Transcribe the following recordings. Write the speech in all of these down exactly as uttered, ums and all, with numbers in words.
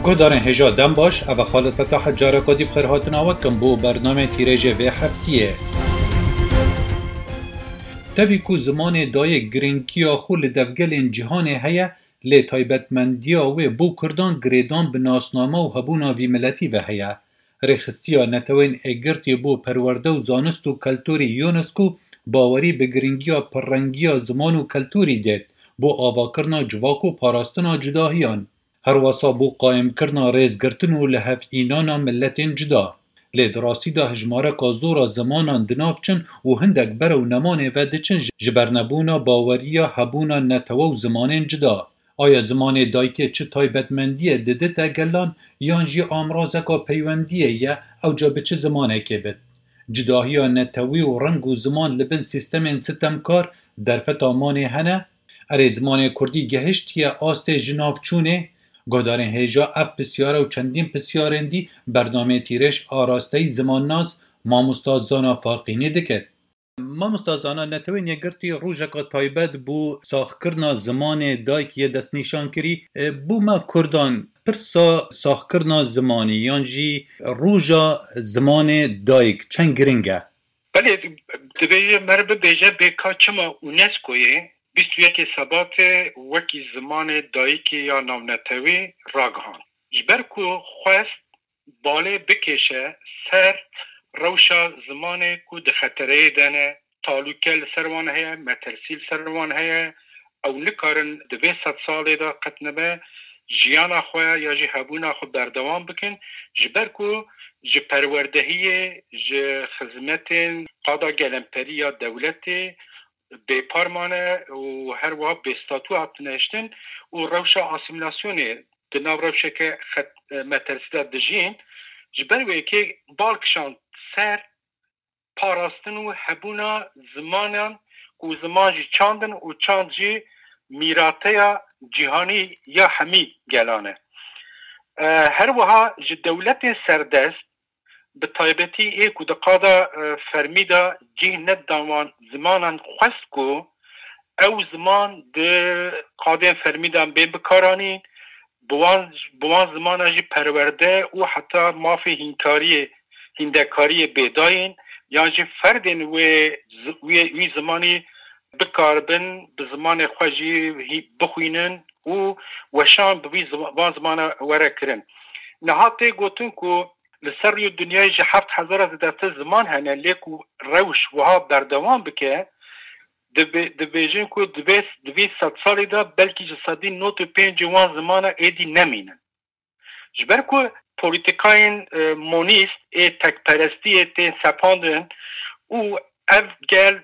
گودارن هجا دم باش او خالد فتاح جاره کدی بخیر هاتن آواد کن بو برنامه تیریجه و هفتیه. تبی کو زمان دای گرینکیا خو لدفگلین جهان هیا لی تایبتمندیا و بو کردان گریدان بناسنامه و هبونا وی ملتی و هیا. رخستیا نتوین اگرتی بو پرورده و زانست و کلتوری یونسکو باوری به گرینگیا پررنگیا زمان و کلتوری دید بو آواکرنا جواکو پاراستنا جداهیان. هر واسا بو قائم کرنا ریزگرتن و لحف اینانا ملتین جدا. لی دراستی دا هجماره که زورا زمانان دنافچن و هندک برو نمانه و دچن جبرنبونا باوریا هبونا نتوه و زمانین جدا. آیا زمان دایکه چه تایبتمندیه دده تا گلان یان جی آمرازکا پیوندیه یا او جا به چه زمانه که بد؟ جداهی نتوی و رنگ و زمان لبن سیستمین ستمکار در فتامانه هنه؟ اره زمان کردی گهشت یا آست جناف چونه؟ گودارن هیجا اف بسیاره و چندین بسیارن دی برنامه تیرش آراسته زمان ناز ما مستازانا فارقینی دکت. ما مستازانا نتوین یگرتی روژکا تایبت بو ساخ کرنا زمان دایک یه دست نیشان کری بو ما کردان پرسا ساخ کرنا زمانی یانجی روژا زمان دایک چند گرنگه؟ بله دبیجه مربع بیجه بیکا چما اونسکویه بیست و یک سبات وکی زمان دایکی یا نامنتوی راگهان جبرکو خواست باله بکشه سر روشا زمان کو ده خطره دنه تالوکل سروان هیا مترسیل سروان هیا او نکارن دوی ست ساله دا قطنبه جیانا خواه یا جی هبونا خود بردوام بکن جبرکو جی پروردهی جی خدمت قادا گلمپری یا دولتی به پارمانه و هر وها به استاتو اپنشتن و روشا آسیملاسیونی دناو روشا که مترسیل دجین جبروی که بالکشان سر پاراستن و هبونا زمانان و زمان جی چاندن و چاند جی میراته جهانی یا همی گلانه هر وها جی دولت سردست به طایبتی ایک و دقادا فرمیدا جه ند دامان زمانان خواست کو او زمان ده قادم فرمیدان بین بکارانین بوان, بوان زمان جی پرورده و حتی مافی هینکاری هندکاری بیداین یا جی فردین و وی زمانی بکاربن به زمان خواجی بخوینن و وشان بوی زمان زمان وره کرن نهاته گوتن که لسر یو دنیای جی هفت هزار زدت زمان هنه لیکو روش وها بردوام بکه دبیجن که دوی ست سالی دا بلکی جسادی نوت و پینج وان زمان ایدی نمینن جبر که پولیتیکاین مونیست ای تکپرستی ای سپاندن او اف گل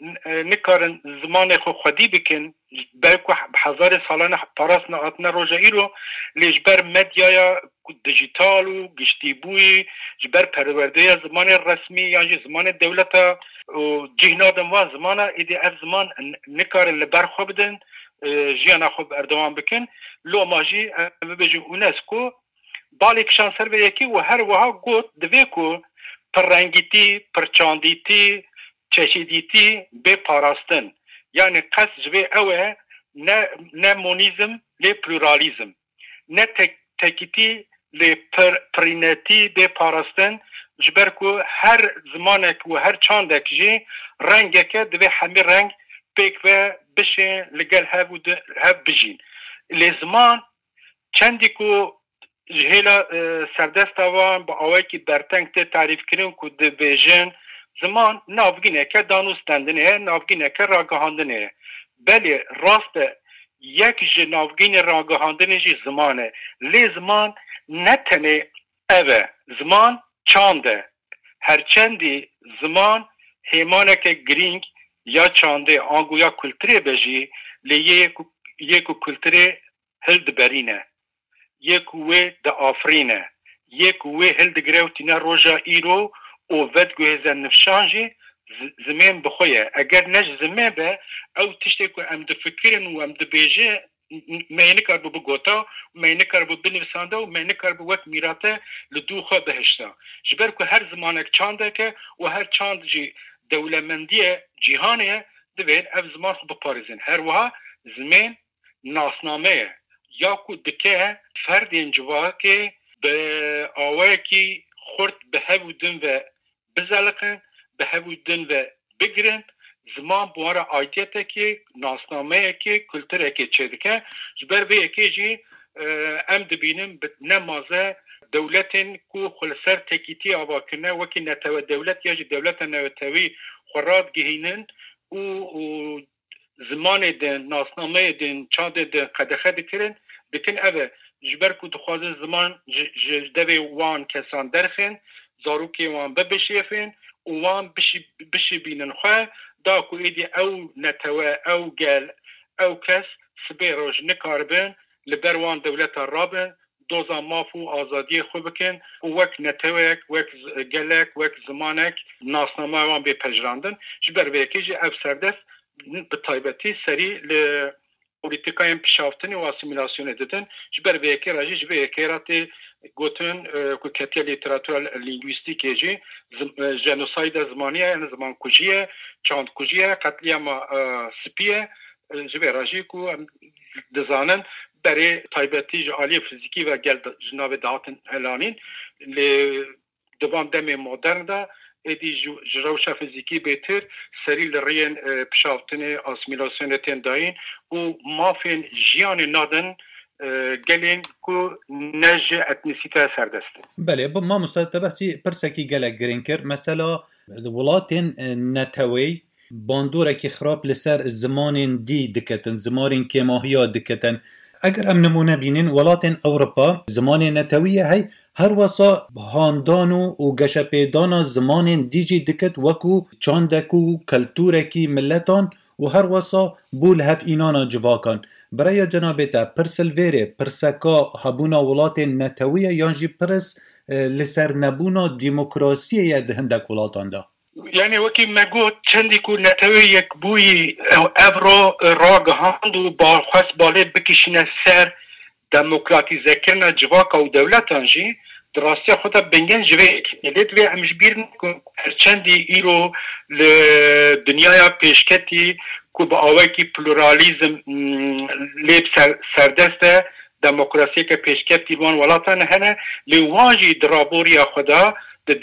نکارن زمان خو خودی بکن بلکه هزار سالان پاراس نهاتنا روژه ای رو لیجبر مدیایا دیجیتال و گشتی بوی جبر پرورده زمان رسمی یا زمان دولتا و جهنادن و زمان ایدی اف زمان نکارن لبر خو بدن جیانا خو اردوان بکن لو ماجی ببجی اونسکو بالی کشان سر به یکی و هر وها گوت دوی که پررنگیتی پرچاندیتی چشیدیتی به پاراستن یعنی قصد جوی اوه نه, نه مونیزم لی پلورالیزم نه تک تکیتی لی پر پرینتی به پاراستن جبر که هر زمانک و هر چاندک جی رنگک دوی همی رنگ پیک و بشه لگل هف بجین لی زمان چندی که جهیلا سردست آوان با آوائی که برتنگ ته تعریف کرن که دبیجن زمان نافگینه که دانوستندنه نافگینه که راگهاندنه بله راست یک جه نافگین راگهاندنه جی زمانه لی زمان نتنه اوه زمان چانده هرچندی زمان هیمانه که گرینگ یا چانده آنگو یا کلتره بجی لی یک کلتره هلد برینه یک وی د آفرینه یک وی هل دگره و تینا روژا ایرو او ود گوهزن نفشانجی زمین بخویه اگر نج زمین به او تشتی که ام دفکرن و ام دبیجه مینه کار بو بگوتا و مینه کار بو بنویسانده و مینه کار بو وک میراته لدو خواه بهشتا جبر که هر زمانک چانده که و هر چاند جی دولمندی جیهانه دوید اف زمان خو بپارزن هر وها زمین ناسنامه یا کو دکه فردین جواکه به آواکی خورد به هودن و بزلقن به هودن و بگرن زمان بواره آیتیته که ناسنامه که کلتره که چه دکه جبر به یکی جی ام دبینم نمازه دولتین کو خلصر تکیتی آواکنه وکی نتوه دولت یا جی دولت نوتوی خوراد گهینن و زمان دن ناسنامه دن چاد دن قدخه دکرن دکن اوه جبر کو دخوازه زمان جدوی وان کسان درخن زاروکی وان ببشیفن و وان بشی, بشی بینن خواه دا کو ایدی او نتوه او گل او کس سبی روش نکاربن لبروان دولت رابن دوزا مافو آزادی خوب بکن و وک نتوک وک گلک وک زمانک ناسنامه وان بی پجراندن جبر ویکی جی اف سردست به تایبتی سری ل پولیتیکایم پیشافتنی و اسیمیلاسیون دادن جبر ویکی راجی جبر ویکی راتی گوتن که کتی لیتراتور لینگویستیکی جی جنوساید زمانیه یعنی زمان کجیه چاند کجیه قتلیم سپیه جبر راجی که دزانن برای تایبتی جعالی فیزیکی و گل جناب دهاتن هلانین دوام دم مدرن دا ایدی جروشا فیزیکی بهتر سری لرین پشافتن اسمیلاسیون تن داین و مافین جیان نادن گلین کو نج اتنیسیته سردسته. بله با ما مستطبعی پرسکی گلک گرین کر مثلا ولاتن نتوی باندوره که خراب لسر زمان دی دکتن زمان که ماهیا دکتن اگر ام نمونه بینین ولاتن اوروپا زمان نتویه هی هر واسا هاندانو و گشپیدانا زمان دیجی دکت وکو چاندکو کلتورکی ملتان و هر واسا بول هف اینانا جواکان برای جنابتا پرسل ویره پرسکا هبونا ولاتن نتویه یانجی پرس لسر نبونا دیموکراسیه دهندک ولاتان دا یعنی وکی مگو چندی کو نتوی یک بوی افرو راگهاند و با خواست باله بکشینه سر دموکراتیزه کرنا جواکا و دولتان جی دراستی خودتا بنگن جوه اکیلید و همش بیرن که چندی ایرو لدنیای پیشکتی که با آوه کی پلورالیزم لیب سردسته دموکراسی که پیشکتی وان ولاتان هنه لیوانجی درابوری خدا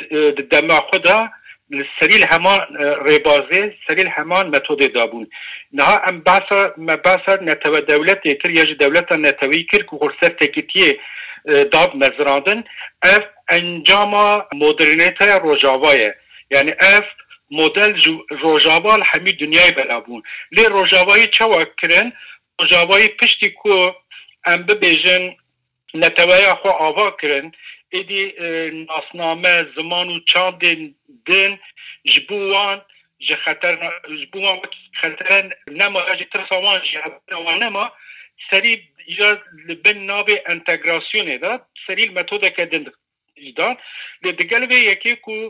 دم خدا سریل همان ربازه سریل همان متد دابون نه ام بحث ما بحث نتو دولت کر یا دولت نتوی کر کو خرسر تکیتی داد مزراندن اف انجام مدرنیته روجاوایه یعنی اف مدل روجاوا همه دنیای بلابون لی روجاوایی چوا کرن روجاوایی پشتی کو ام ببیجن نتوی خو آوا کرن ایدی ناسنامه زمان و چاند دن جبوان جه خطر جبوان خطر نما جه ترسوان جه نما سری ایجاد لبن نابه انتگراسیونه دا سری المتوده که دن ایدان لدگل به یکی که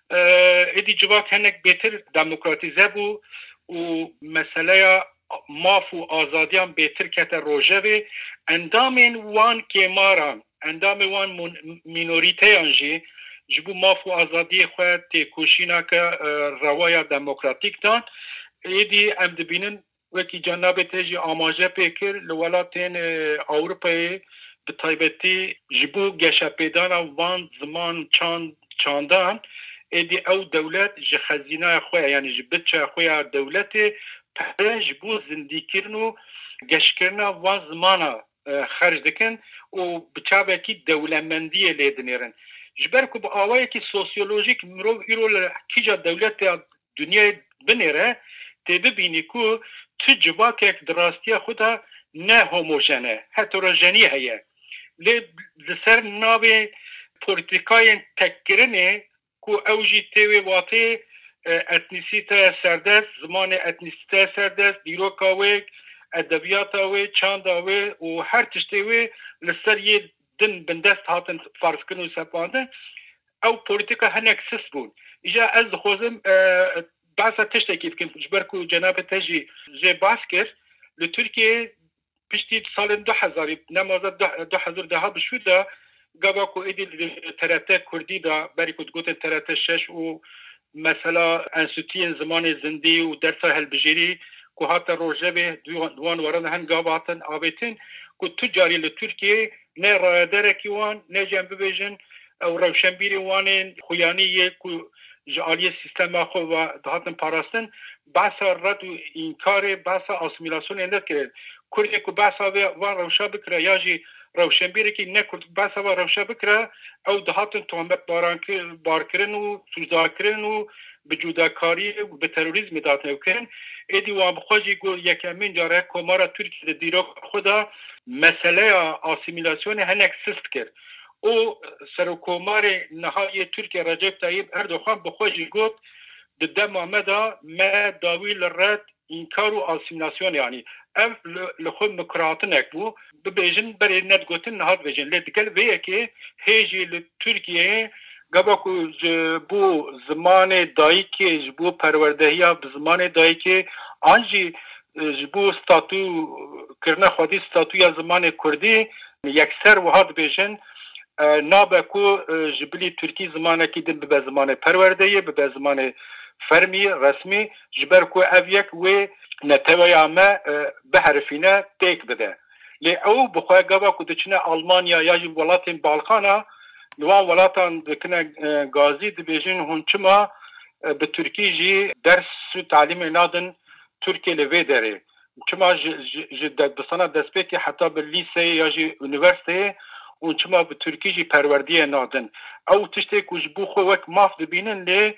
ایدی جواک هنک بهتر دموکراتیزه بو و مسئله ماف و آزادیان بهتر کت روژه به اندامین وان که ماران اندام وان مینوریته انجی جبو ماف و آزادی خواهد تیکوشینا که روای دموکراتیک دان ایدی ام دبینن وکی جناب تیجی آماجه پیکر لولاتین اوروپای به طایبتی جبو گشپیدان وان زمان چاند چاندان ایدی او دولت جه خزینه خواه یعنی جبت چه خواه دولت پره جبو زندی کرنو گشت کرنا وان زمانا خرج دکن و بچابه کی دولتمندی لیدنیرن جبر کو با آوایی که سوسیولوژیک مرو ایرو کیجا دولت دنیای بنیره تی ببینی که تو جواک یک دراستی خدا نه هوموژنه هتروژنی هیه لی لسر ناوی پولیتیکای تکرنه که اوجی تیوی واتی اتنیسیته سردست زمان اتنیسیته سردست دیروکاوی ادبیاتاوی چانداوی و هر تشتیوی لسر یه دن بندست هاتن فرض کنو سپانده او پولیتیکا هنک سس بون ایجا از خوزم بحثا تشتکی بکن جبرکو جناب تجی جه باس کرد لترکیه پشتی سال دو هزاری نمازد دو هزار ده ها بشوده گابا کو ایدی ترته کردی دا بری کد گوتن ترته شش و مثلا انسوتین زمان زندی و درس هل بجیری که حتی روژه به دوان ورن هن گاباتن آبیتین کو تجاری ل ترکیه نه رادر کی وان نه جنب ببیجن او روشنبیری وان خویانی کو جالی سیستم خو و دهاتن پاراستن بحث رد و انکار بحث اسیمیلاسیون اند کرد کردی کو بحث و روشا بکره یا جی روشنبیری کی نه کرد بحث و روشا بکره او دهاتن تهمت باران بارکرن و سوزاکرن و به جوداکاری و به تروریسم دادن کردن ایدی وام خوشی گو یکمین جاره کمارا ترکیه دیرو خدا مسئله اسیمیلاسیون هنک سست کرد او سرکومار نهایی ترکیه رجب طیب اردوغان بخوشی گفت ده محمد ما داویل رد انکار و اسیمیلاسیون یعنی اف لخود مکراتنک بو ببیجن بری ند گوتن نهاد بجن لدگل ویه که هیجی لترکیه گباکو بو زمان دایی که بو پروردهی ها زمان دایی که آنجی بو ستاتو کرنه خودی ستاتو یا زمان کردی یکسر وحاد بیشن نابکو جبلی ترکی زمانه که دن به زمان پروردهی به زمان فرمی رسمی جبرکو اویک و نتوی همه به حرفینه تیک بده لی او بخواه گباکو دچنه آلمانیا یا جب ولاتین بالخانه نوان ولاتان دکنه گازی دبیجن هنچما به ترکی جی درس و تعلیم نادن ترکی لوی داره چما جدد بسانه دست به که حتی به لیسه یا جی انیورسیته هنچما به ترکی جی پروردیه نادن او تشتی که جبو خو وک ماف دبینن لی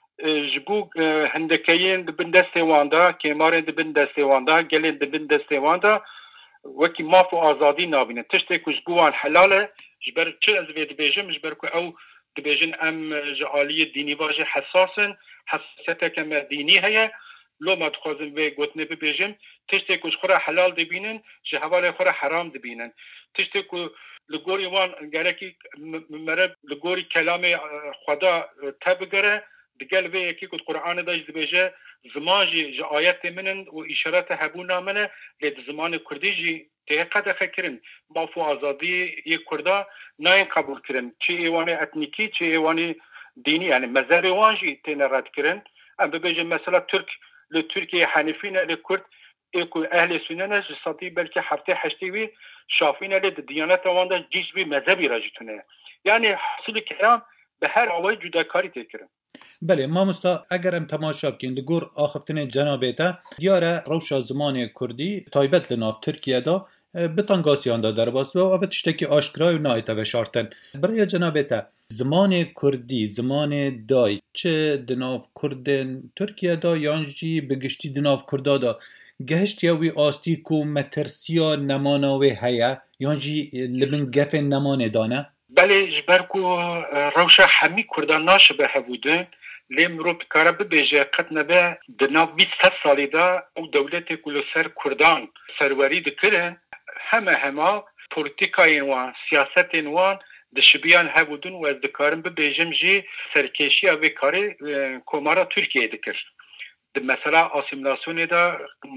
جبو هندکیین دبن دسته وانده کمارین دبن دسته وانده گلین دبن دسته وانده وکی ماف و آزادی نابینن تشتی که جبوان حلاله جبر چه از وید بیجم جبر که او دبیجن ام جعالی دینی واجه حساسن حساسیت کم دینی هیا لو ما تخوازن وی گوتنه ببیجم تشتی که خورا حلال دبینن جه حوال خورا حرام دبینن تشتی که لگوری وان گرکی مرب لگوری کلام خدا تبگره دقل وی یکی که قرآن داشت دبیجه زمان جی آیت منن و اشارات هبونا منه لید زمان کردی جی تحقیق فکرن بافو آزادی یک کرده نه قبول کردن چه ایوانی اتنیکی چه ایوانی دینی یعنی مذهب وانجی تین رد کردن ام ببیجم مثلا ترک لترکیه حنیفین لکرد ایکو اهل سنن جساتی بلکه هفته هشتیوی شافین لد دیانت وانده جیش بی مذهبی راجتونه یعنی حاصل کلام به هر آوای جداکاری تکرن. بله مامستا اگر ام تماشا بکن دگور آخفتن جنابیتا دیاره روشا زمان کردی تایبت لناف ترکیه دا بتانگاسیان دا در باست و اوه تشتکی آشکرای و نایتا و شارتن برای جنابیتا زمان کردی زمان دای چه دناف کردن ترکیه دا یانجی بگشتی دناف کردا دا گهشت یاوی آستی کو مترسیا نماناوی هیا یانجی لبن گف نمان دانه بله جبرکو روشا همی کردان ناشبه بودن لیم رو بکاره ببیجه قد نبه دناف بیست سالی دا او دولت کلو سر کردان سروری دکرن همه همه پولیتیکای وان سیاست وان دشبیان هبودن و از دکارن ببیجم جی سرکشی اوی کاری کمارا ترکیه دکر مثلا اسیمیلاسیون دا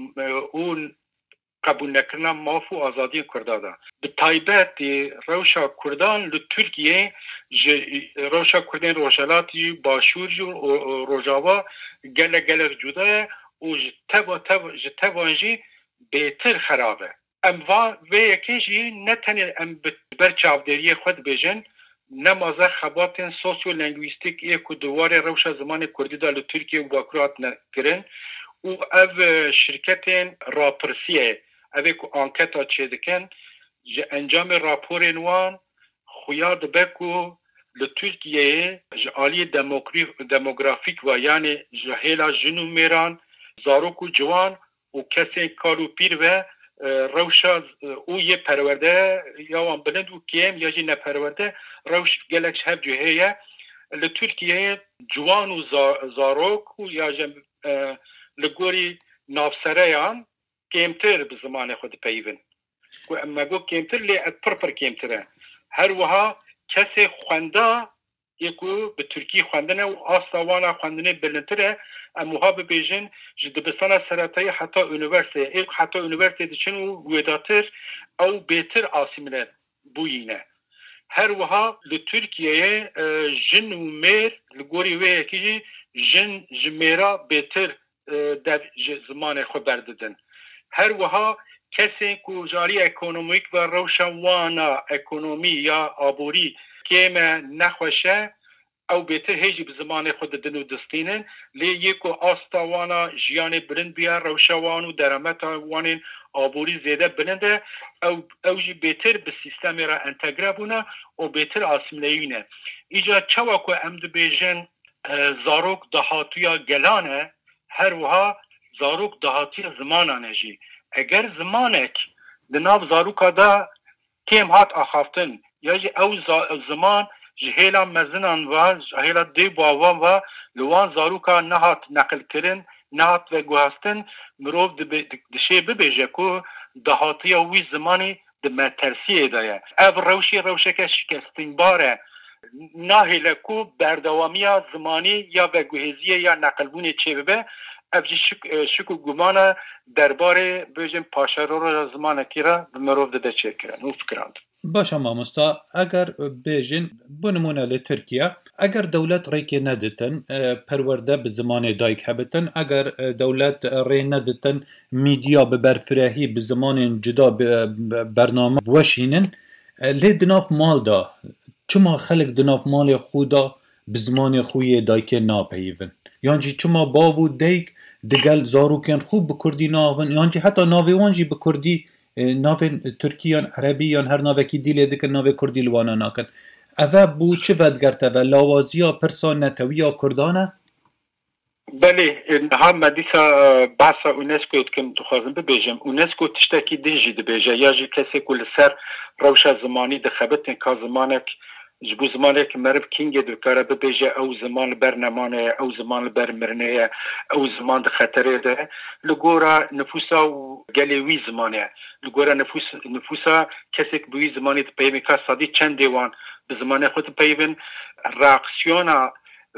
اون قبول نکردن ماف و آزادی کرده دا به تایبت روشا کردان لترکیه روشا کردن روشالاتی باشور و روژاوا گله گله جوده و جتبا جتبانجی بهتر خرابه ام و یکی جی نتنی ام برچاودری خود بیجن نمازه خباتن سوسیو لنگویستیک ایکو دوار روشا زمان کردی دا لترکیه و باکرات نکرن و او شرکتین راپرسیه اوه که آنکتا چه دکن انجام راپور نوان خویاد بکو لترکیه جعالی دموگرافیک و یعنی جهیلا جنو میران زاروکو جوان و کسی کارو پیر و روشا او یه پرورده یا وان بلند و کیم یا جی نپرورده روش گلکش هب جهیه لترکیه جوان و زاروک و یا جم لگوری نافسرهان کمتر به زمان خود پیون و اما گو کمتر لی پر پر کمتره هر وها کسی خونده یکو به ترکی خوندنه و آساوانا خوندنه بلندتره اما ها ببیجن جده بسانه سرطای حتی انیورسیته ایک حتی انیورسیته چن و ویداتر او بیتر آسیمنه بوینه هر وها لترکیه جن و میر لگوری وی یکی جن جمیرا بیتر در زمان خود برددن هر وها کسی که جاری اکونومیک و روشنوانا اکونومی یا آبوری که نخوشه او بهتر هیچی به زمان خود دنو دستینن لی یکو آستاوانا جیان برند بیا روشوانو درامت وانین آبوری زیده برنده او اوجی بهتر به سیستم را انتگره بونه و بهتر آسملیونه ایجا چوا که امد بیجن زاروک دهاتویا گلانه هر وها زاروک دهاتویا زمانانه جی اگر زمانک دناب زاروکا دا کم هات آخافتن یا جی او زمان جهیلا مزنان و جهیلا دی باوان و لوان زاروکا نهات نقل کرن نهات و گوهستن مروف دشه ببیجه که دهاتی وی زمانی دمه ترسیه دایه او روشی روشک شکستین باره ناهیله که بردوامی زمانی یا و گوهزیه یا نقلبون چه ببه او جی شک, شکو گمانه درباره بیجن پاشارو را زمانه که را مروف ده چه کرن او فکراند باشا مامستا اگر بیجن بنمونه لی ترکیه اگر دولت ری که ندتن پرورده به زمان دایک هبتن اگر دولت ری ندتن میدیا به برفراهی به زمان جدا برنامه بوشینن لی دناف مال دا چما خلق دناف مال خودا به زمان خوی دایک ناپیون یعنی چما باو دیک دگل زاروکن خوب به کردی ناون یعنی حتی ناویوانجی به کردی ناوین ترکیان عربیان هر ناوکی دیل دکن ناوی کردی لوانا ناکن اوه بو چه ودگرته و لاوازیا پرسا نتویا کردانه؟ بله هم مدیسا بحثا اونسکو کم دخوازم ببیجم اونسکو تشتاکی دیجی دبیجه یا جی کسی کل سر روش زمانی دخبتن که زمانک جبو زمانك مرب كينجي دكارا ببيجا او زمان برنامانه او زمان برمرنه او زمان خطره ده لغورا نفوسا وقالي زمانه لغورا نفوس نفوسا كسك بوي زماني تبيبن كاسادي چند ديوان بزمانه خود تبيبن راكسيونا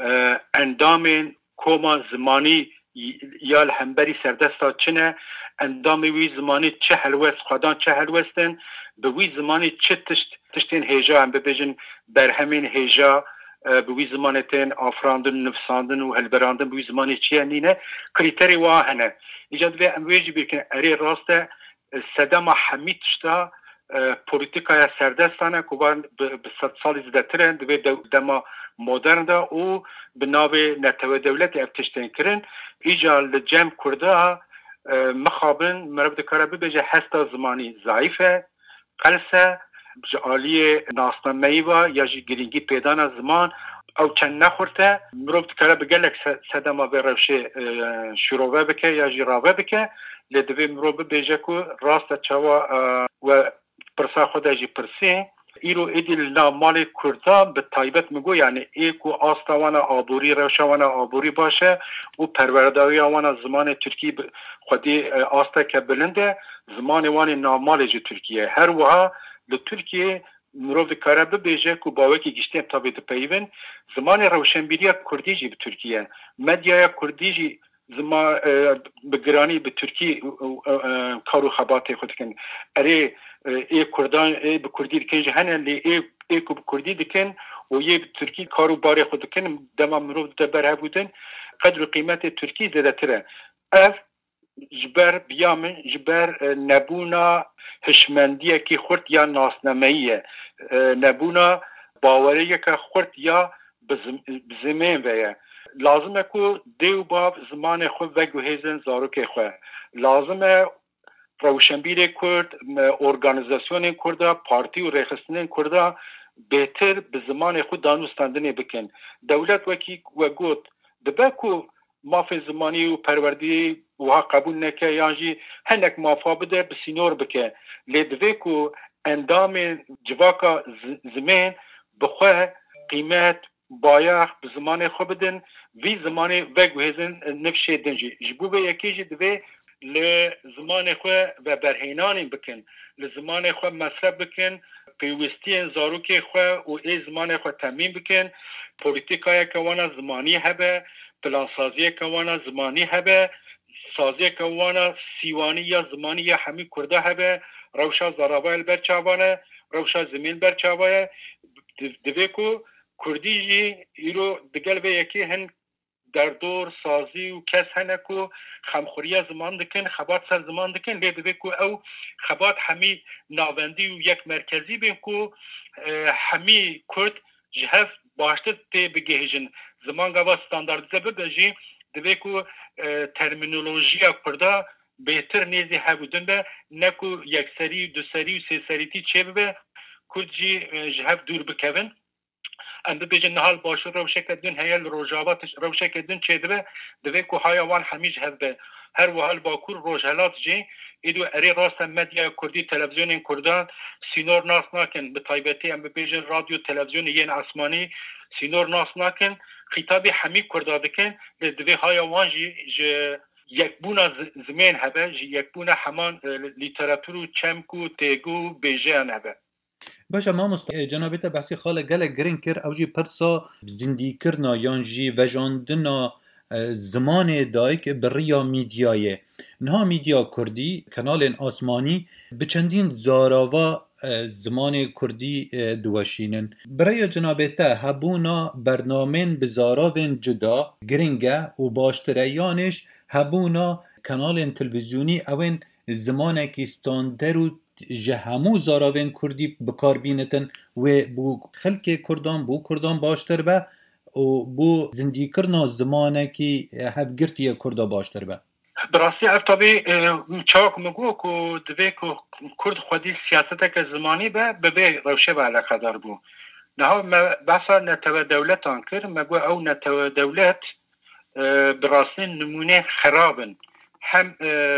اندامن كوما زماني یا الهمبری سردستا چنه اندامی وی زمانی چه هلوست خدان چه هلوستن به وی زمانی چه تشت تشتین هیجا هم ببیجن بر همین هیجا به وی زمانتین آفراندن نفساندن و هلبراندن به وی زمانی چیه نینه کریتری واهنه ایجاد به امویجی بیرکن اری راسته صدام حمید تشتا پولیتیکای سردستانه که به صد سالی زده ترن دوی دما مدرن ده او به ناوی نتوه دولت افتشتین کرن ایجا لجم کرده مخابن مرب دکاره ببیجه هستا زمانی ضعیفه قلسه جعالی ناسنامهی و یا جی گرینگی پیدان زمان او چند نخورته مرب دکاره بگلک صدما به روشه شروعه بکه یا جی راوه بکه لدوی مرب ببیجه که راست چوا و پرسا خود جی پرسی ایرو ایدیل نامال کردان به تایبت میگو یعنی ایکو آستاوانا آبوری روشوانا آبوری باشه و پرورداوی آوانا زمان ترکی خودی آستا که بلنده زمان وانی نامال جی ترکیه هر وها لترکیه مروف دکاره ببیجه که باوکی گشتیم تابید پیون زمان روشنبیری کردی جی به ترکیه مدیای کردی جی زمان بگرانی به ترکی کارو خباته خود کن اره ای کردان ای به کردی دکن جهنه لی ای ای که به کردی دکن و یه ترکی کارو باره خود دکن دما مروف دبره بودن قدر قیمت ترکی زده تره اف جبر بیامن جبر نبونا هشمندیه که خورد یا ناسنمهیه نبونا باوریه که خورد یا بزمین ویه لازمه که دیو باب زمان خود و گوهیزن زاروک خود لازمه روشنبیر کرد ارگانیزاسیون کرده پارتی و ریخستنین کرده بهتر به زمان خود دانوستاندنی بکن دولت وکی و گوت دبه که مافی زمانی و پروردی وها قبول نکه یعنی هنک مافا بده بسینور بکه لیدوه که اندام جواکا زمین بخواه قیمت بایخ به زمان خود بدن وی زمان وگوهزن نفشه دنجی جبو به یکی جی دوه لزمان خو و برهینانی بکن لزمان خو مصرف بکن پیوستی زاروک خو و ای زمان خو تامین بکن پولیتیکای که وانا زمانی هبه پلانسازی که وانا زمانی هبه سازی که وانا سیوانی یا زمانی یا همی کرده هبه روشا زرابای برچاوانه روشا زمین برچاوانه دوی که کردی جی ایرو دگل به یکی هن در دور سازی و کس هنه کو خمخوری زمان دکن خبات سر زمان دکن لیده بی کو او خبات همی ناوندی و یک مرکزی بین کو همی کرد جهف باشتر تی بگهیجن زمان گوا ستانداردیزه ببجی دوی کو ترمینولوژی کرده بهتر نیزی هبودن به نکو یک سری دو سری و سه سری تی چه به کرد جی جهف دور بکوین ام ببیجن نهال باشور روشک دن هیل روجابات روشک دن چه دبه دوی کو هایوان همیج هبه هر وحال باکور روجهلات جی ایدو اری راست مدیا کردی تلویزیون کردان سینور ناس ناکن به تایبتی ام ببیجن رادیو تلویزیون یین اسمانی سینور ناس ناکن خطابی همی کردادکن دوی هایوان جی یک بونا زمین هبه یک بونا همان لیتراتور و چمکو تیگو بیجه هبه باشه ما مست جنابیت بحثی خاله گله گرین کر او جی پرسا زندگی کرنا یان جی وجاندنا زمان دایک بریا میدیایه نها میدیا کردی کانال آسمانی بچندین زاراوا زمان کردی دوشینن برای جنابیت هبونا برنامه بزاراوین جدا گرینگه و باشتریانش هبونا کانال تلویزیونی اوین زمان کیستاندر و جهمو زاراوین کردی بکار بینتن و بو خلک کردان بو کردان باشتر به و بو زندگی کرنا زمانه کی هفگرتی کردا باشتر به براستی افتابی چاک مگو که دوی که کرد خودی سیاست که زمانی به به روشه به علاقه دار بو نها بحثا نتوه دولتان کر مگو او نتوه دولت براستی نمونه خرابن هم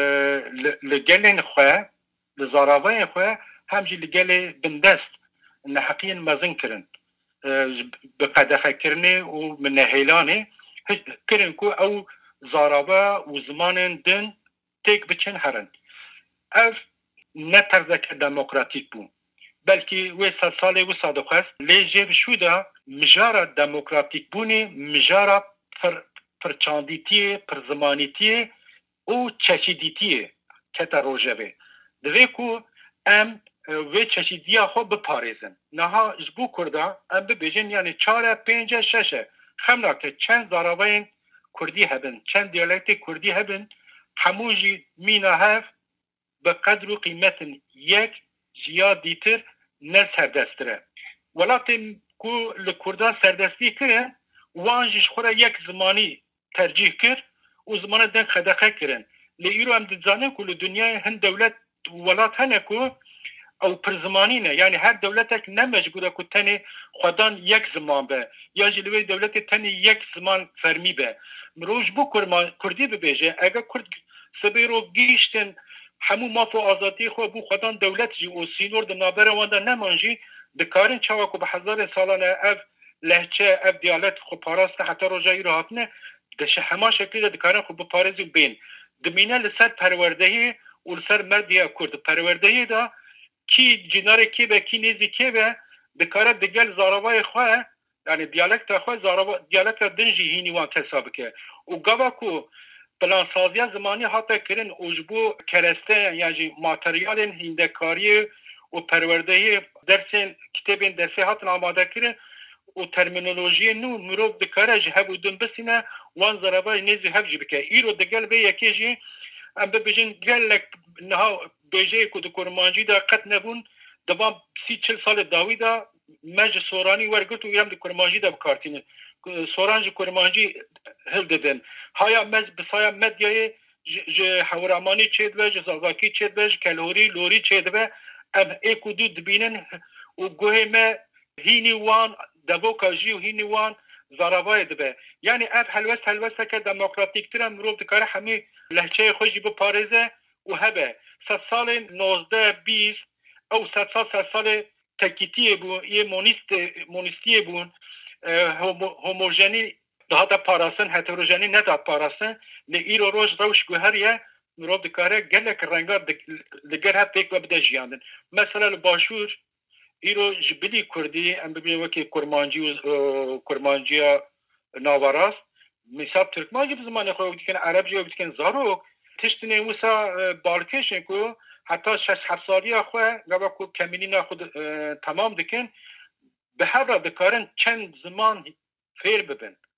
لگلین خواه لزاراوین خواه هم جی لگل بندست نحقین مزن کرن بقدخه کرنه و منهیلانه کرن که او زاراوا و زمان دن تیک بچن هرن اف نه ترزک دموکراتیک بون بلکه وی سال ساله و صادق است لیجب شودا مجارا دموکراتیک بونه مجارا پر پرچاندیتیه پرزمانیتیه و چشیدیتیه کتا روژوه دوی که ام وی چشیدیه خو بپاریزن نها جبو کرده ام ببیجن یعنی چاره پینجه ششه خمنا که چند زاراوین کردی هبن چند دیالکت کردی هبن هموجی مینا هف به قدر و قیمت یک زیاد دیتر نه سردستره ولیکن که لکردان سردستی کرن وانجش خورا یک زمانی ترجیح کرد و زمان دن خدقه کرن لیرو هم دزانه که لدنیای هند دولت ولات هنه که او پر زمانی نه یعنی هر دولتک نمجبوره که تنی خودان یک زمان به یا جلوی دولت تنی یک زمان فرمی به مروج بو کردی ببیجه اگه کرد سبیرو گیشتن همو مافو آزادی خو بو خودان دولت جی و سینور د نابر وانده نمانجی دکارن چاوا که به هزار سالانه اف لهچه اف دیالت خو پاراست حتی روژایی رو هاتنه دشه همه شکلی دکارن خو بپارزی بین دمینه لسر پروردهی و لسر مردی کرد پروردهی دا کی جنار کی به کی نیزی کی به دکاره دگل زاروای خواه یعنی دیالکت خواه زاروا دیالکت دنجی هینی وان حساب که و گوا کو پلان سازی زمانی حتی کرن اوجبو کرسته یعنی ماتریال هندکاری و پروردهی درس کتابین درسی هاتن آماده کرن و ترمینولوژی نو مروب دکاره جهب و دن بسینه وان زاروای نیزی هفجی بکه ایرو دگل به یکی جی ام ببیجن گلک نها بیجه که دو کرمانجی دا قط نبون دوام سی چل سال داوی دا مج سورانی ورگت و ایرم دو کرمانجی دا بکارتینه سورانج کرمانجی هل ددن هایا مز بسایا مدیای ج حورامانی چید و جزاواکی چید و کلوری لوری چید و ام ایکو دو دبینن و گوه ما هینی وان دبوکا جی و هینی وان زاراوای دبه یعنی اف حلوست حلوست که دموکراتیک ترم رو دکاره همی لحچه خوشی بپارزه و هبه ست سال نوزده بیست او ست سال ست سال تکیتیه بون یه مونیست مونیستیه بون هوموژنی دهاتا پاراسن هتروژنی نداد پاراسن لی ایرو روش روش گوهریه مرو دکاره گلک رنگار دگر هف پیک و بده جیاندن مثلا باشور ایرو جبلی کردی ام ببینیم وکی کرمانجی و کرمانجی ناوراست مثال ترکمانجی به زمان خود بودی کن عربجی و بودی کن زاروک تشتینه موسا بالکشن که حتی شش هفت سالی خواه گوه که کمینین خود تمام دکن به هر را بکارن چند زمان فیر ببن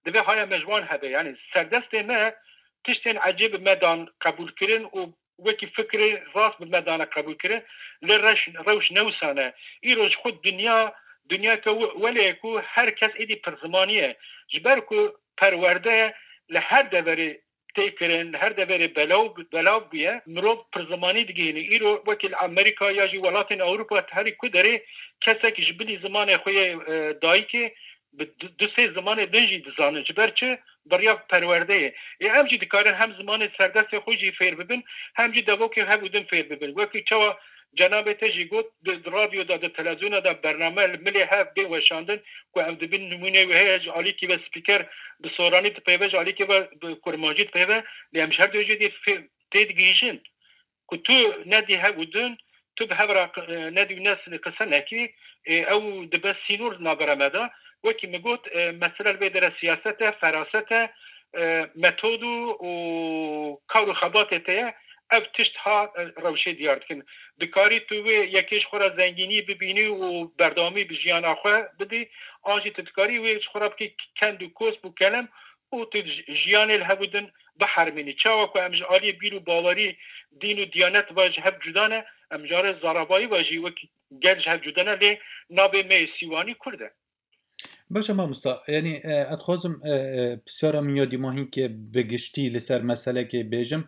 دبی های مجوان هبه یعنی سردست نه تشتین عجیب مدان قبول کردن و وکی فکر راست به مدان قبول کردن لرش روش نوسانه ایروز خود دنیا دنیا که ولی کو هر کس ایدی پرزمانیه جبر کو پرورده لهر دوری تیکرن هر دوری بلاو بلاو بیه مرو پرزمانی دیگه ایرو وکیل امریکا یا جی ولاتین اروپا هری کو داره کسی که جبلی زمان خوی دایی که دو سه زمان دنجی دزانه جبر چه بریا پرورده ای همجی دکارن هم زمان سردست خویی فیر ببین همجی دو که هم بودن فیر ببین وکی چوا جناب تجی گفت رادیو دا تلویزیون دا برنامه ملی هفت دی وشاندن که ام دبین نمونه و هیچ عالی کی به سپیکر به سورانی تپیوه عالی کی به کرماجی تپیوه لیمشهر دوجی دی تید گیشن که تو ندی ها بودن تو به هفرا ندی ناس قصه نکی او دبس سینور نابرمده وکی میگوت مثلا به در سیاست فراست متد و کار خبات ته اف تشت ها روشه دیار کن دکاری تو یکیش خورا زنگینی ببینی و بردامی به جیان آخواه بدی آنجی تدکاری ویش خورا بکی کند و کوس بو کلم و تو جیان الهبودن بحر منی چاوا که امج آلی بیرو باوری دین و دیانت واجه هب جدانه امجار زارابایی واجه وکی گلج هب جدانه لی نابه می سیوانی کرده باشه ما مستا یعنی اتخوازم بسیارا من یادی ماهین که بگشتی لسر مسئله که بیجم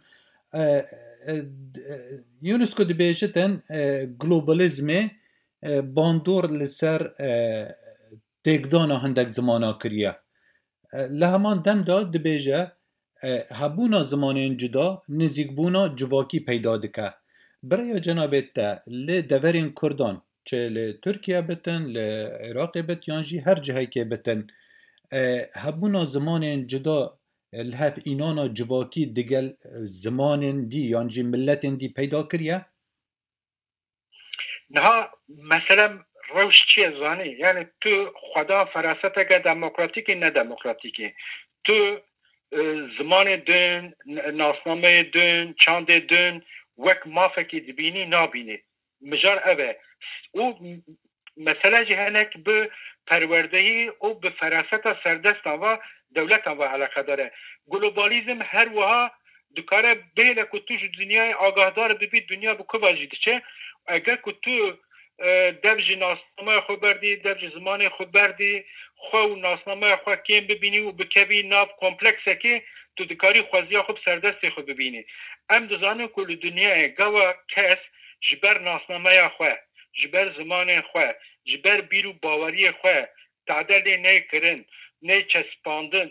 یونسکو دی بیجتن گلوبالیزم باندور لسر تکدانا هندک زمانا کریه لهمان دم داد دی بیجه هبونا زمان جدا نزیک بونا جواکی پیدا دکه برای جنابت تا لی دورین کردان چه لترکیه بتن لعراق بت یانجی هر جهی که بتن هبونا زمان جدا الهف اینانا جواکی دیگل زمان دی یانجی ملت دی پیدا کریه؟ نه مثلا روش چیه زانی یعنی تو خدا فراست اگه دموکراتیکی نه دموکراتیکی تو زمان دن ناسنامه دن چاند دن وک مافکی دبینی نابینی مجار اوه او مسئله جهنک به پروردهی او به فراست سردست و دولت و علاقه داره گلوبالیزم هر وها دکاره بیله که تو دنیای آگاهدار ببید دنیا به که واجیده چه اگر که تو دبج ناسنامه خود بردی دبج زمان خود بردی خو ناسنامه خود کم ببینی و بکبی ناب کمپلکسه که تو دکاری خوزیا خوب سردست خود ببینی ام دزانه کل دنیا گوا کس جبر ناسنامه خواه جبر زمان خواه جبر بیرو باوری خواه تعدل نه کرن نه چسپاندن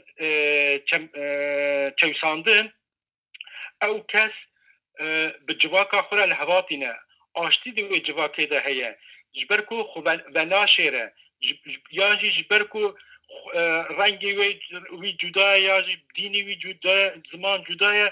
چوساندن او کس به جواکا خوره لحواتینه آشتی دوی جواکی ده هیه جبر کو و ناشیره یا جبر کو رنگی وی جدای یا دینی وی جدای زمان جدای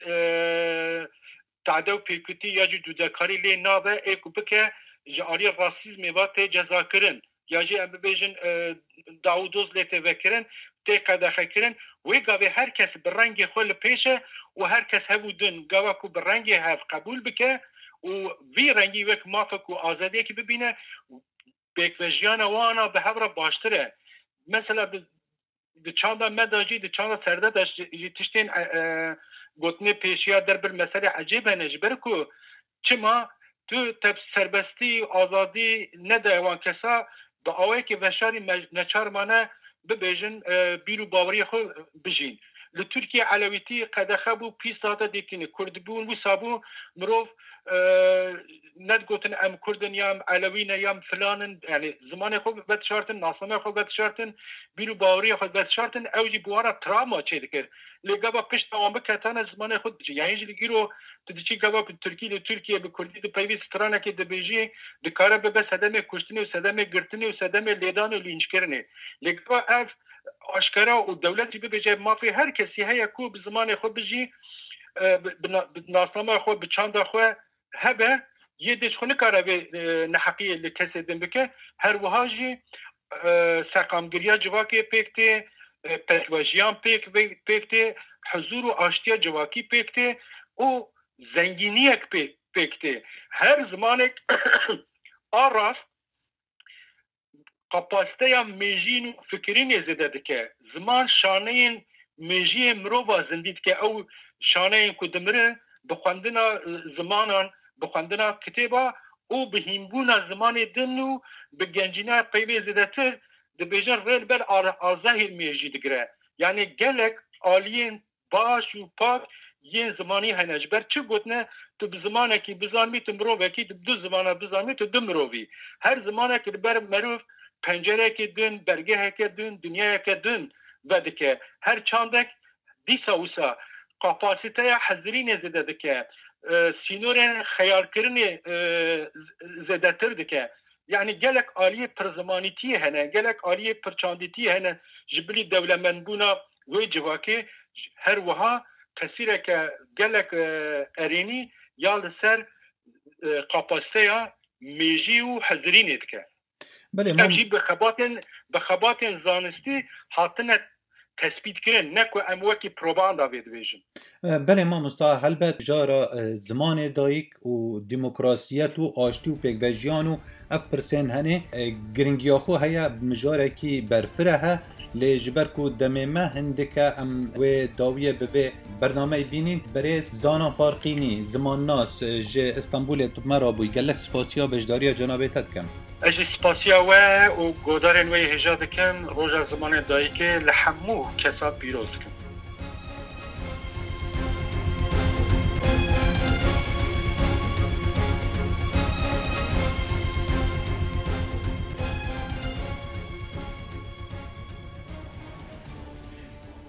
تعدو پیکوتی یا جداکاری لی نابه ایکو بکه جاری راسیزمی و تی جزا کرن یا جی ام بیجن داودوز لی تی وکرن تی قدخه کرن وی گاوی هر کس برنگی خول پیشه و هر کس هبودن گاوه کو برنگی هف قبول بکه و وی رنگی وک مافک و آزادی که ببینه بیکوژیان وانا به هفره باشتره مثلا د چاندا مداجی د چاندا سرده داشت تشتین گوتنی پیشیا در بر مسئله عجیبه نجبر کو چما تو تب سربستی آزادی نده وان کسا با آوه که وشاری نچار مانه ببیجن بیرو باوری خود بجین لترکیه علویتی قدخه بو پیس داده دیتینه کرد بون بو سابو مروف ند گوتن ام کردن یا ام علوینه یا ام فلانن یعنی زمان خود بد شارتن ناسنامه خود بد شارتن بیرو باوری خود بد شارتن اوجی بوارا تراما چه دکر لگا با پشت دوام بکتن زمان خود بچه یعنی جلی گیرو تدیچی گوا به ترکی و ترکیه به کردی دو پیوی سترانه که دبیجی دکاره به به صدم کشتنی و صدم گرتنی و صدم لیدان و لینچ کرنه لگا اف آشکارا و دولتی ببیجه مافی هر کسی هیا کو به زمان خود بجی ناسنامه خود به چند خود هبه یه دیش خونه کاره به نحقیه لکسی دن بکه هر وحاجی سقامگریا جواکی پیکته پتواجیان پیک پیکته حضور و آشتیا جواکی پیکته و زنگینیک پیکته هر زمانک آراست قاپاسته یا میجین و فکرین زده دکه زمان شانه میجی مروبا زندید که او شانه کدمره بخواندنا زمانان بخواندنا کتابا او بهیمبونا زمان دنو به گنجینا پیوی زده تر دبیجن ریل بر آزاهی میجی دگره یعنی گلک آلین باش و پاک یه زمانی هنج بر چه گوتنه تو بزمانه که بزانمی تو مروفه که دو زمانه بزانمی تو دو مروفی هر زمانه که بر مروف پنجره که دون برگه که دون دنیا که دون وده که هر چاندک دیسا وسا قاپاسیته حضرین زده ده که سینورین خیال کرنی زده تر ده که یعنی گلک آلیه پرزمانیتی هنه گلک آلیه پرچاندیتی هنه جبلی دولمن بونا وی جواکه هر وها کسیره که گلک ارینی یا لسر قاپاسیته میجی و حضرین ده که بله ما به خباتن به خباتن زانستی حاطنه تثبیت کردن نکو امواکی پروپاگاندا ویدویژن. بله ما مستعد هلبت جارا زمان دایک و دموکراسیت و آشتی و پیگوژیان و اف پرسن هنه گرنگیاخو هیا مجاره کی برفره ها لجبر کو دمه ما هندکه ام و داویه به برنامه بینین برای زانا فارقینی زمان ناس ج استانبول تو مرا بوی گلک سپاسیا بجداری جنابیتت کم اجی سپاسیا و و گودارن و هجا دکن روز زمان دایک لحمو کسا پیروز کن